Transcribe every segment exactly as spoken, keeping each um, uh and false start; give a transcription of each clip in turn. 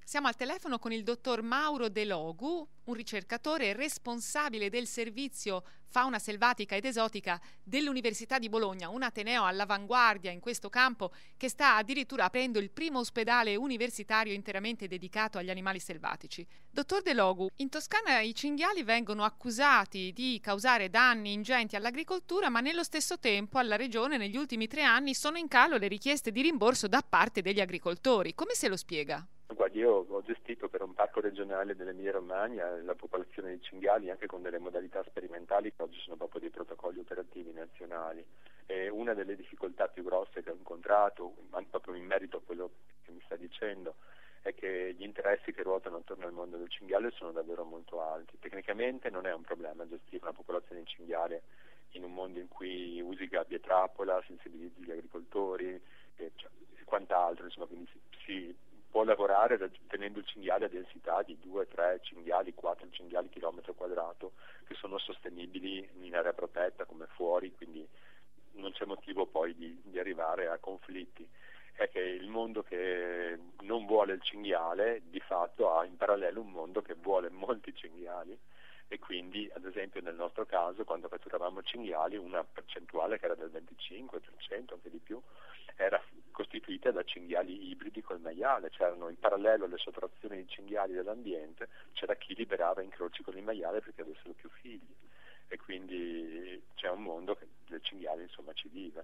Siamo al telefono con il dottor Mauro De Logu, un ricercatore responsabile del servizio fauna selvatica ed esotica dell'Università di Bologna, un ateneo all'avanguardia in questo campo che sta addirittura aprendo il primo ospedale universitario interamente dedicato agli animali selvatici. Dottor De Logu, in Toscana i cinghiali vengono accusati di causare danni ingenti all'agricoltura, ma nello stesso tempo alla regione negli ultimi tre anni sono in calo le richieste di rimborso da parte degli agricoltori. Come se lo spiega? Guardi, io ho gestito per un parco regionale dell'Emilia Romagna la popolazione di cinghiali anche con delle modalità sperimentali che oggi sono proprio dei protocolli operativi nazionali. E una delle difficoltà più grosse che ho incontrato, proprio in merito a quello che mi sta dicendo, è che gli interessi che ruotano attorno al mondo del cinghiale sono davvero molto alti. Tecnicamente non è un problema gestire una popolazione di cinghiale in un mondo in cui usi gabbia e trappola, sensibilizzi gli agricoltori e, cioè, e quant'altro, insomma, quindi si, si può lavorare tenendo il cinghiale a densità di due, tre cinghiali, quattro cinghiali chilometro quadrato che sono sostenibili in area protetta come fuori, quindi non c'è motivo poi di, di arrivare a conflitti. È che il mondo che non vuole il cinghiale di fatto ha in parallelo un mondo che vuole molti cinghiali e quindi ad esempio nel nostro caso quando catturavamo cinghiali una percentuale che era del venticinque per cento, anche di più, era costituita da cinghiali ibridi col maiale. C'erano in parallelo alle sottrazioni di cinghiali dall'ambiente, c'era chi liberava incroci con il maiale perché avessero più figli e quindi c'è un mondo che del cinghiale insomma ci vive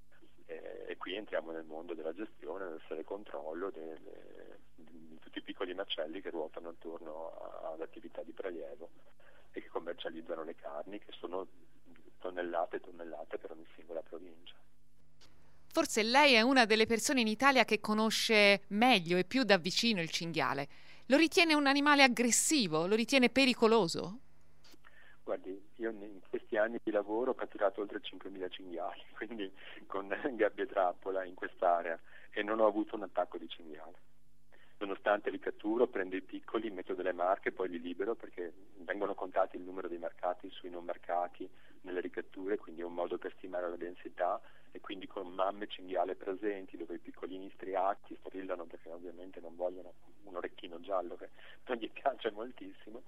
e, e qui entriamo nel mondo della gestione, del essere controllo delle, di tutti i piccoli macelli che ruotano attorno ad attività di prelievo e che commercializzano le carni che sono tonnellate e tonnellate per ogni singola provincia. Forse lei è una delle persone in Italia che conosce meglio e più da vicino il cinghiale. Lo ritiene un animale aggressivo? Lo ritiene pericoloso? Guardi, io in questi anni di lavoro ho catturato oltre cinquemila cinghiali, quindi con gabbia e trappola in quest'area e non ho avuto un attacco di cinghiale. Nonostante li catturo, prendo i piccoli, metto delle marche, poi li libero perché vengono contati il numero dei marcati sui non marcati nelle ricatture, quindi è un modo per stimare la densità e quindi con mamme cinghiale presenti dove i piccolini striati strillano perché ovviamente non vogliono un orecchino giallo che non gli piace moltissimo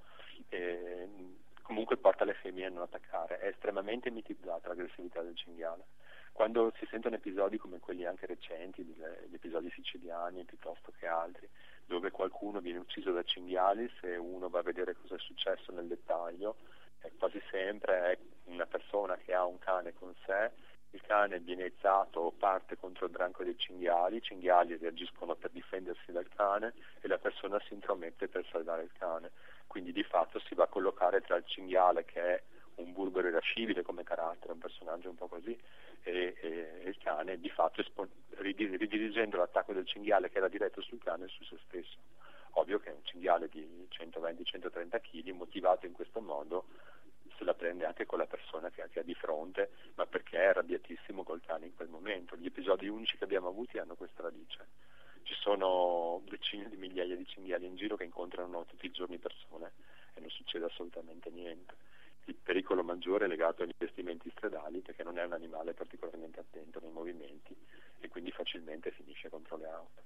e comunque porta le femmine a non attaccare. È estremamente mitizzata l'aggressività del cinghiale. Quando si sentono episodi come quelli anche recenti, gli episodi siciliani piuttosto che altri, dove qualcuno viene ucciso da cinghiali, se uno va a vedere cosa è successo nel dettaglio, eh, quasi sempre è una persona che ha un cane con sé, il cane viene izzato o parte contro il branco dei cinghiali, i cinghiali reagiscono per difendersi dal cane e la persona si intromette per salvare il cane. Quindi di fatto si va a collocare tra il cinghiale che è un burbero irascibile come carattere, un personaggio un po' così, e, e, e il cane di fatto espon- ridirigendo l'attacco del cinghiale che era diretto sul cane su se stesso. Ovvio che un cinghiale di centoventi centotrenta chili motivato in questo modo se la prende anche con la persona che, che ha di fronte, ma perché è arrabbiatissimo col cane in quel momento. Gli episodi unici che abbiamo avuti hanno questa radice. Ci sono decine di migliaia di cinghiali in giro che incontrano tutti i giorni persone e non succede assolutamente niente. Il pericolo maggiore è legato agli investimenti stradali perché non è un animale particolarmente attento nei movimenti e quindi facilmente finisce contro le auto.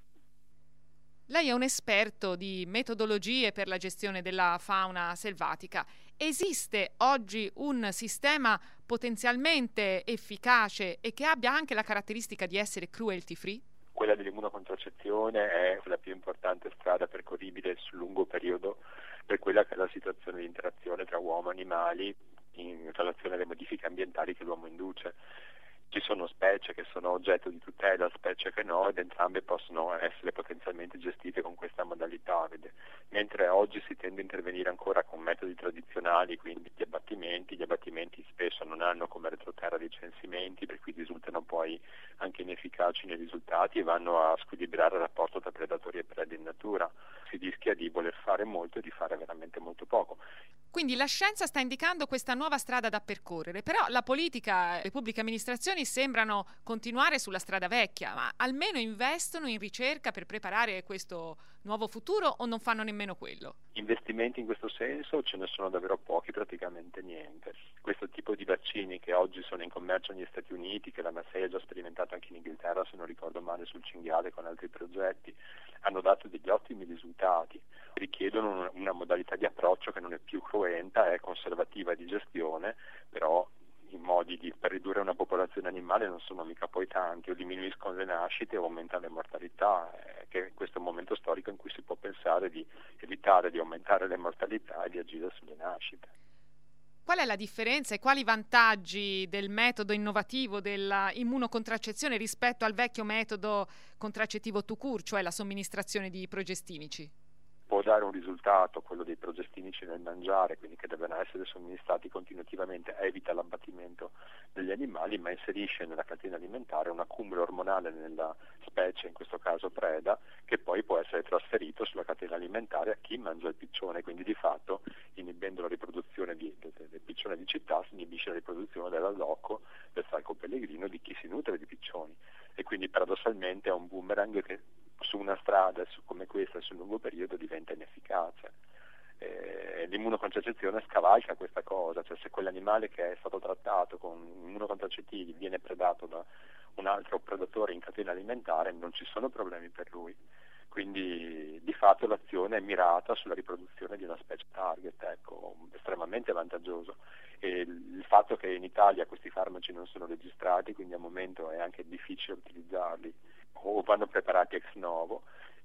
Lei è un esperto di metodologie per la gestione della fauna selvatica. Esiste oggi un sistema potenzialmente efficace e che abbia anche la caratteristica di essere cruelty free? Quella dell'immunocontracezione è la più importante strada percorribile sul lungo periodo per quella che è la situazione di interazione tra uomo e animali in relazione alle modifiche ambientali che l'uomo induce. Ci sono specie che sono oggetto di tutela, specie che no, ed entrambe possono essere potenzialmente gestite con questa modalità. Vede? Mentre oggi si tende a intervenire ancora con metodi tradizionali, quindi gli abbattimenti, gli abbattimenti spesso non hanno come retroterra dei censimenti, per cui risultano poi anche inefficaci nei risultati e vanno a squilibrare il rapporto tra predatori e prede in natura. Si rischia di voler fare molto e di fare veramente molto poco. Quindi la scienza sta indicando questa nuova strada da percorrere, però la politica e le pubbliche amministrazioni sembrano continuare sulla strada vecchia, ma almeno investono in ricerca per preparare questo nuovo futuro o non fanno nemmeno quello? Investimenti in questo senso ce ne sono davvero pochi, praticamente niente. Questo tipo di vaccini che oggi sono in commercio negli Stati Uniti, che la Massey ha già sperimentato anche in Inghilterra, se non ricordo male, sul cinghiale con altri progetti, hanno dato degli ottimi risultati. Richiedono una modalità di approccio che non è più cruenta, è conservativa di gestione, però i modi di, per ridurre una popolazione animale non sono mica poi tanti, o diminuiscono le nascite o aumentano le mortalità, eh, che questo è un momento storico in cui si può pensare di evitare di aumentare le mortalità e di agire sulle nascite. Qual è la differenza e quali vantaggi del metodo innovativo della immunocontracezione rispetto al vecchio metodo contraccettivo tout court, cioè la somministrazione di progestinici? Può dare un risultato, quello dei progestinici nel mangiare, quindi che devono essere somministrati continuativamente, evita l'abbattimento degli animali, ma inserisce nella catena alimentare un accumulo ormonale nella specie, in questo caso preda, che poi può essere trasferito sulla catena alimentare a chi mangia il piccione, quindi di fatto inibendo la riproduzione di, de, de, del piccione di città si inibisce la riproduzione dell'allocco, del falco pellegrino, di chi si nutre di piccioni, e quindi paradossalmente è un boomerang che su una strada su, come questa sul lungo periodo diventa inefficace. Eh, l'immunocontracezione scavalca questa cosa, cioè se quell'animale che è stato trattato con immunocontracettivi viene predato da un altro predatore in catena alimentare, non ci sono problemi per lui. Quindi di fatto l'azione è mirata sulla riproduzione di una specie target, ecco, estremamente vantaggioso. E il fatto che in Italia questi farmaci non sono registrati, quindi al momento è anche difficile utilizzarli o vanno preparati ex novo,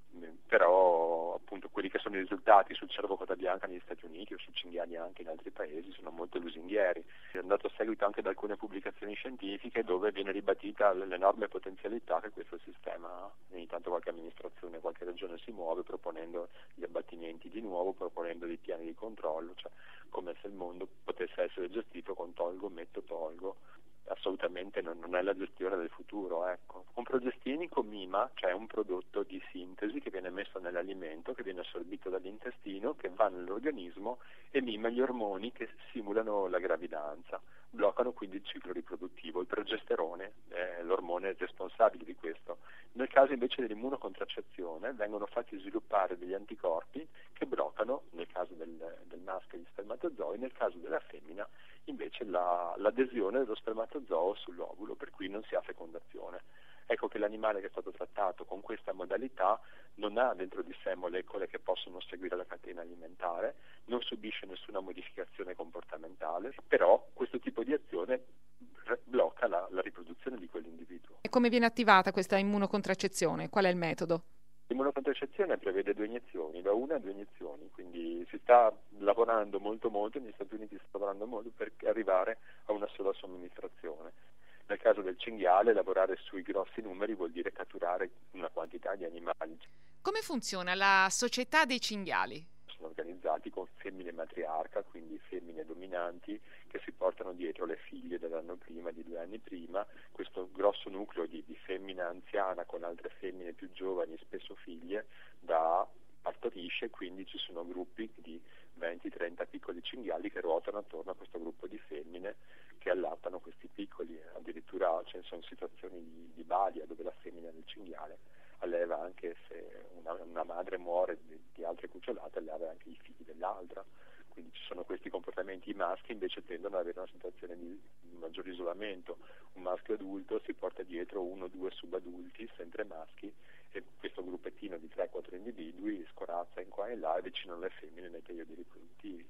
però appunto quelli che sono i risultati sul cervo coda bianca negli Stati Uniti o sul cinghiali anche in altri paesi sono molto lusinghieri. È andato a seguito anche da alcune pubblicazioni scientifiche dove viene ribadita l'enorme potenzialità che questo sistema ha. Ogni tanto qualche amministrazione, qualche regione si muove proponendo gli abbattimenti di nuovo, proponendo dei piani di controllo, cioè come se il mondo potesse essere gestito con tolgo, metto, tolgo. Assolutamente non, non è la gestione del futuro, ecco. Un progestinico mima, cioè un prodotto di sintesi che viene messo nell'alimento, che viene assorbito dall'intestino, che va nell'organismo e mima gli ormoni che simulano la gravidanza, bloccano quindi il ciclo riproduttivo. Il progesterone è l'ormone responsabile di questo. Nel caso invece dell'immunocontracezione vengono fatti sviluppare degli anticorpi che bloccano, nel caso del, del maschio, gli spermatozoi, nel caso della femmina invece la, l'adesione dello spermatozoo sull'ovulo, per cui non si ha fecondazione. Ecco che l'animale che è stato trattato con questa modalità non ha dentro di sé molecole che possono seguire la catena alimentare, non subisce nessuna modificazione comportamentale, però questo tipo di azione blocca la, la riproduzione di quell'individuo. E come viene attivata questa immunocontracezione? Qual è il metodo? L'immunocontracezione prevede due iniezioni, da una a due iniezioni, quindi si sta lavorando molto molto, negli Stati Uniti si sta lavorando molto per arrivare a una sola somministrazione. Nel caso del cinghiale lavorare sui grossi numeri vuol dire catturare una quantità di animali. Come funziona la società dei cinghiali? Sono organizzati con femmine matriarca, quindi femmine dominanti che si portano dietro le figlie dell'anno prima, di due anni prima. Questo grosso nucleo di, di femmina anziana con altre femmine più giovani, spesso figlie, da partorisce, quindi ci sono gruppi di venti trenta piccoli cinghiali che ruotano attorno a questo gruppo di femmine che allattano questi piccoli. Addirittura ce ne sono situazioni di, di balia dove la femmina del cinghiale alleva, anche se una, una madre muore di, di altre cucciolate, alleva anche i figli dell'altra. Quindi ci sono questi comportamenti. I maschi invece tendono ad avere una situazione di maggior isolamento. Un maschio adulto si porta dietro uno o due subadulti, sempre maschi, e questo gruppettino di tre quattro individui scorazza in qua e là e vicino alle femmine nei periodi riproduttivi.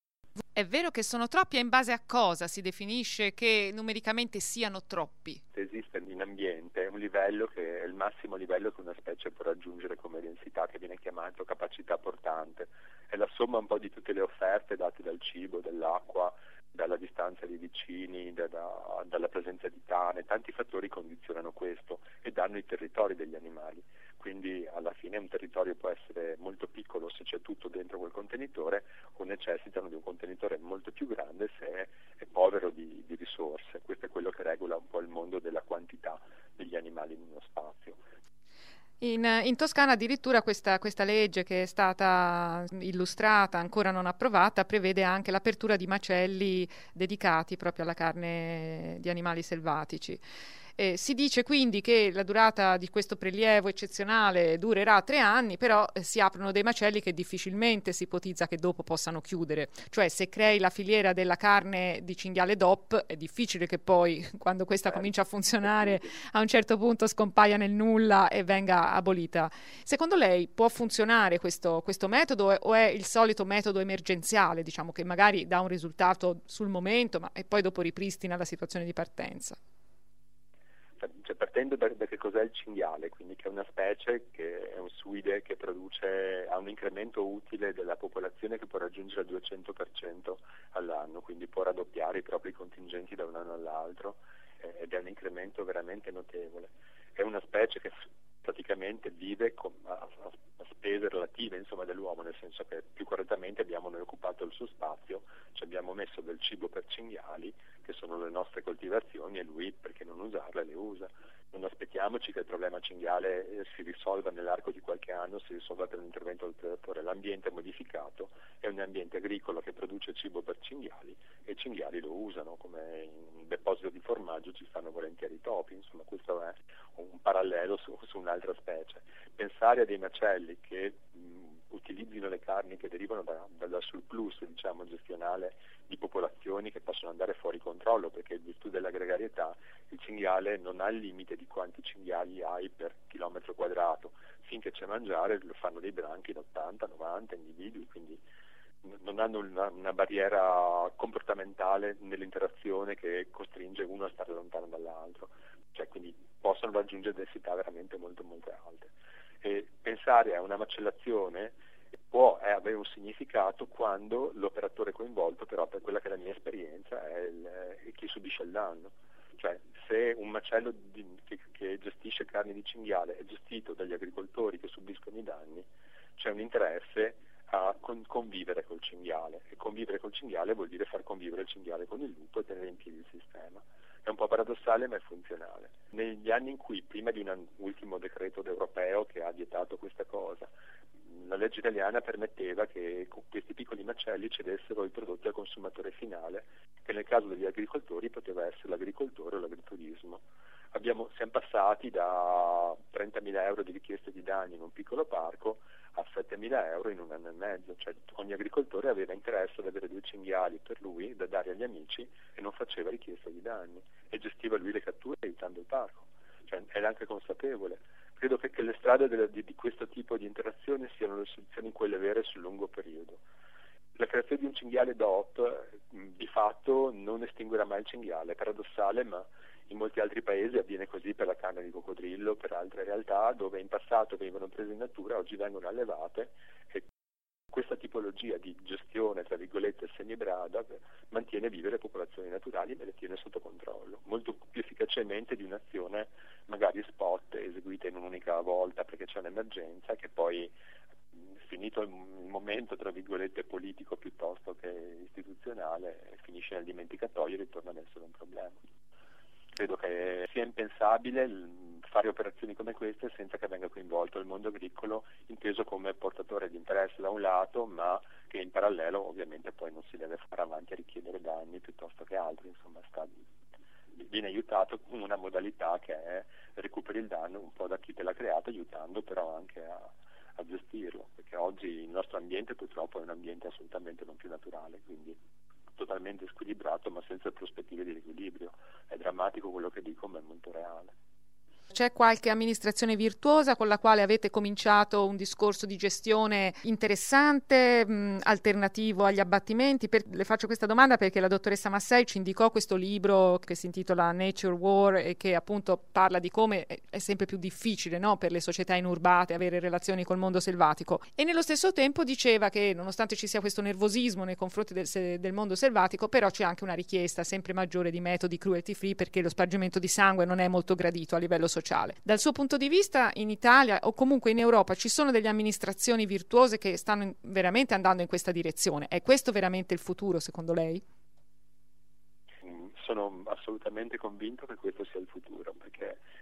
È vero che sono troppi, e in base a cosa si definisce che numericamente siano troppi? Esiste in ambiente un livello che è il massimo livello che una specie può raggiungere come densità, che viene chiamato capacità portante. È la somma un po' di tutte le offerte date dal cibo, dall'acqua, dalla distanza dei vicini, da, da, dalla presenza di tane. Tanti fattori condizionano questo e danno i territori degli animali. Quindi alla fine un territorio può essere molto piccolo se c'è tutto dentro quel contenitore, o necessitano di un contenitore molto più grande se è, è povero di, di risorse. Questo è quello che regola un po' il mondo della quantità degli animali in uno spazio. In In, in Toscana addirittura questa, questa legge che è stata illustrata, ancora non approvata, prevede anche l'apertura di macelli dedicati proprio alla carne di animali selvatici. Eh, si dice quindi che la durata di questo prelievo eccezionale durerà tre anni, però eh, si aprono dei macelli che difficilmente si ipotizza che dopo possano chiudere. Cioè, se crei la filiera della carne di cinghiale D O P, è difficile che poi, quando questa Eh, comincia a funzionare, a un certo punto scompaia nel nulla e venga abolita. Secondo lei può funzionare questo, questo metodo o è il solito metodo emergenziale, diciamo, che magari dà un risultato sul momento, ma e poi dopo ripristina la situazione di partenza? Cioè, partendo da, da che cos'è il cinghiale, quindi che è una specie che è un suide che produce, ha un incremento utile della popolazione che può raggiungere il duecento per cento all'anno, quindi può raddoppiare i propri contingenti da un anno all'altro eh, ed è un incremento veramente notevole. È una specie che praticamente vive con, a, a, a spese relative, insomma, dell'uomo, nel senso che più correttamente abbiamo noi occupato il suo spazio, ci abbiamo messo del cibo per cinghiali, che sono le nostre coltivazioni, e lui, perché non usarle, le usa. Non aspettiamoci che il problema cinghiale si risolva nell'arco di qualche anno, si risolva per un intervento del predatore. L'ambiente è modificato, è un ambiente agricolo che produce cibo per cinghiali e i cinghiali lo usano, come in un deposito di formaggio ci stanno volentieri i topi. Insomma, questo è un parallelo su, su un'altra specie. Pensare a dei macelli che mh, utilizzino le carni che derivano da, dal surplus, diciamo, gestionale di popolazioni che possono andare fuori controllo, perché in virtù della gregarietà il cinghiale non ha il limite di quanti cinghiali hai per chilometro quadrato. Finché c'è mangiare lo fanno dei branchi da ottanta novanta individui, quindi non hanno una, una barriera comportamentale nell'interazione che costringe uno a stare lontano dall'altro, cioè, quindi possono raggiungere densità veramente molto molto alte. E pensare a una macellazione può eh, avere un significato quando l'operatore coinvolto, però, per quella che è la mia esperienza, è, il, è chi subisce il danno. Cioè, se un macello di, che, che gestisce carni di cinghiale è gestito dagli agricoltori che subiscono i danni, c'è un interesse a con, convivere col cinghiale, e convivere col cinghiale vuol dire far convivere il cinghiale con il lupo e tenere in piedi il sistema. È un po' paradossale, ma è funzionale. Negli anni in cui, prima di un ultimo decreto europeo che ha vietato questa cosa, la legge italiana permetteva che questi piccoli macelli cedessero i prodotti al consumatore finale, che nel caso degli agricoltori poteva essere l'agricoltore o l'agriturismo. Abbiamo, siamo passati da trentamila euro di richieste di danni in un piccolo parco a settemila euro in un anno e mezzo, cioè ogni agricoltore aveva interesse ad avere due cinghiali per lui da dare agli amici e non faceva richiesta di danni e gestiva lui le catture aiutando il parco, cioè era anche consapevole. Credo che, che le strade delle, di, di questo tipo di interazione siano le soluzioni quelle vere sul lungo periodo. La creazione di un cinghiale D O P di fatto non estinguerà mai il cinghiale, è paradossale, ma in molti altri paesi avviene così per la carne di coccodrillo, per altre realtà dove in passato venivano prese in natura, oggi vengono allevate, e questa tipologia di gestione, tra virgolette, semibrada mantiene vive le popolazioni naturali e le tiene sotto controllo, molto più efficacemente di un'azione magari spot eseguita in un'unica volta perché c'è un'emergenza che poi, finito il momento, tra virgolette, politico piuttosto che istituzionale, finisce nel dimenticatoio e ritorna ad essere un problema. Credo che sia impensabile fare operazioni come queste senza che venga coinvolto il mondo agricolo, inteso come portatore di interesse da un lato, ma che in parallelo ovviamente poi non si deve fare avanti a richiedere danni piuttosto che altro. Insomma, sta, viene aiutato con una modalità che è recuperi il danno un po' da chi te l'ha creato, aiutando però anche a, a gestirlo, perché oggi il nostro ambiente purtroppo è un ambiente assolutamente non più naturale, quindi totalmente squilibrato ma senza prospettive di riequilibrio. È drammatico quello che dico, ma è molto reale. C'è qualche amministrazione virtuosa con la quale avete cominciato un discorso di gestione interessante, mh, alternativo agli abbattimenti? Per, le faccio questa domanda perché la dottoressa Massei ci indicò questo libro che si intitola Nature War e che appunto parla di come è sempre più difficile, no, per le società inurbate avere relazioni col mondo selvatico, e nello stesso tempo diceva che nonostante ci sia questo nervosismo nei confronti del, del mondo selvatico, però c'è anche una richiesta sempre maggiore di metodi cruelty free perché lo spargimento di sangue non è molto gradito a livello sociale. Dal suo punto di vista, in Italia o comunque in Europa ci sono delle amministrazioni virtuose che stanno in, veramente andando in questa direzione? È questo veramente il futuro, secondo lei? Sono assolutamente convinto che questo sia il futuro, perché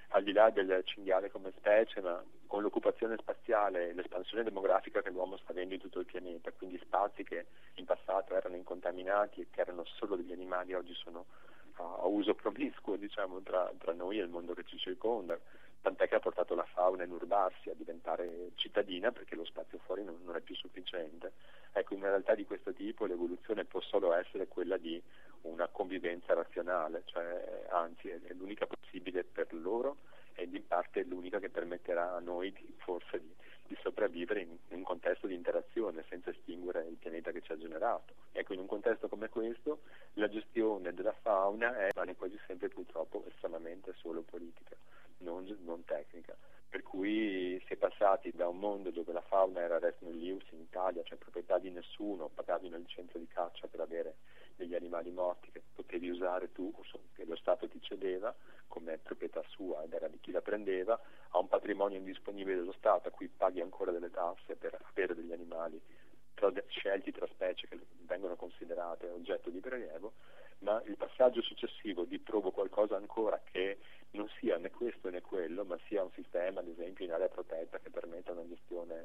al di là del cinghiale come specie, ma con l'occupazione spaziale e l'espansione demografica che l'uomo sta avendo in tutto il pianeta, quindi spazi che in passato erano incontaminati e che erano solo degli animali, oggi sono a uso promiscuo, diciamo, tra, tra noi e il mondo che ci circonda, tant'è che ha portato la fauna a inurbarsi, a diventare cittadina, perché lo spazio fuori non, non è più sufficiente. Ecco, in una realtà di questo tipo l'evoluzione può solo essere quella di una convivenza razionale, cioè anzi è l'unica possibile per loro ed in parte è l'unica che permetterà a noi di, forse di, di sopravvivere in, in un contesto di interazione senza estinguere il pianeta che ci ha generato. Ecco, in un contesto come questo la gestione della fauna è quasi sempre purtroppo estremamente solo politica, non, non tecnica. Per cui si è passati da un mondo dove la fauna era res nullius in Italia, cioè proprietà di nessuno, pagavi una licenza di caccia per avere degli animali morti che potevi usare tu, che lo Stato ti cedeva come proprietà sua ed era di chi la prendeva, a un patrimonio indisponibile dello Stato a cui paghi ancora delle tasse per avere degli animali tra, scelti tra specie che vengono considerate oggetto di prelievo, ma il passaggio successivo di trovo qualcosa ancora che non sia né questo né quello, ma sia un sistema, ad esempio, in area protetta che permetta una gestione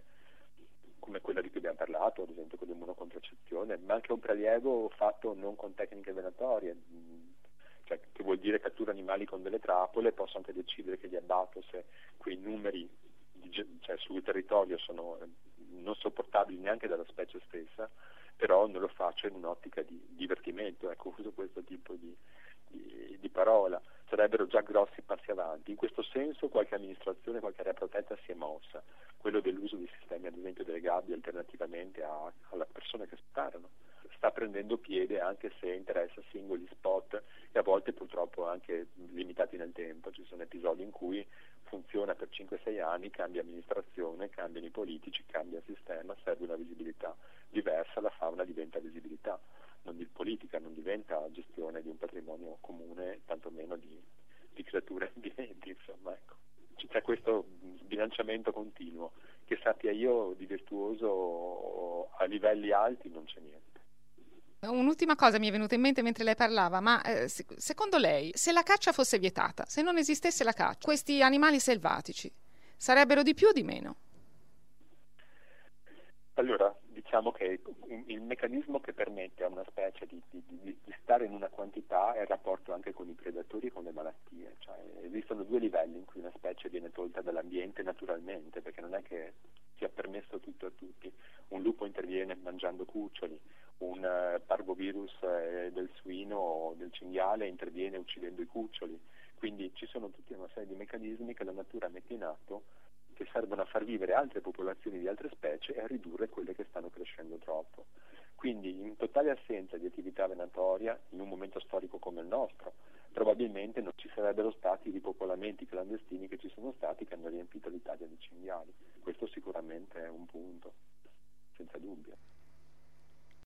come quella di cui abbiamo parlato, ad esempio con l'immunocontracezione, ma anche un prelievo fatto non con tecniche venatorie, cioè che vuol dire cattura animali con delle trappole, posso anche decidere che li abbatto se quei numeri di, cioè, sul territorio sono non sopportabili neanche dalla specie stessa, però non lo faccio in un'ottica di divertimento, ecco, uso questo tipo di, di, di parola. Sarebbero già grossi passi avanti. In questo senso qualche amministrazione, qualche area protetta si è mossa, quello dell'uso di sistemi ad esempio delle gabbie alternativamente a, alle persone che sparano. Sta prendendo piede anche se interessa singoli spot e a volte purtroppo anche limitati nel tempo. Ci sono episodi in cui funziona per cinque sei anni, cambia amministrazione, cambiano i politici, cambia il sistema, serve una visibilità diversa, la fauna diventa visibilità, non di politica, non diventa gestione di un patrimonio comune, tantomeno di, di creature viventi, insomma, ecco. C'è questo sbilanciamento continuo, che sappia io di virtuoso a livelli alti non c'è niente. Un'ultima cosa mi è venuta in mente mentre lei parlava, ma eh, secondo lei, se la caccia fosse vietata, se non esistesse la caccia, questi animali selvatici sarebbero di più o di meno? Allora, diciamo che il meccanismo che permette a una specie di, di, di, di stare in una quantità è il rapporto anche con i predatori e con le malattie. Cioè, esistono due livelli in cui una specie viene tolta dall'ambiente naturalmente, perché non è che sia permesso tutto a tutti. Un lupo interviene mangiando cuccioli, un uh, parvovirus eh, del suino o del cinghiale interviene uccidendo i cuccioli. Quindi ci sono tutta una serie di meccanismi che la natura mette in atto che servono a far vivere altre popolazioni di altre specie e a ridurre quelle che stanno crescendo troppo. Quindi in totale assenza di attività venatoria, in un momento storico come il nostro,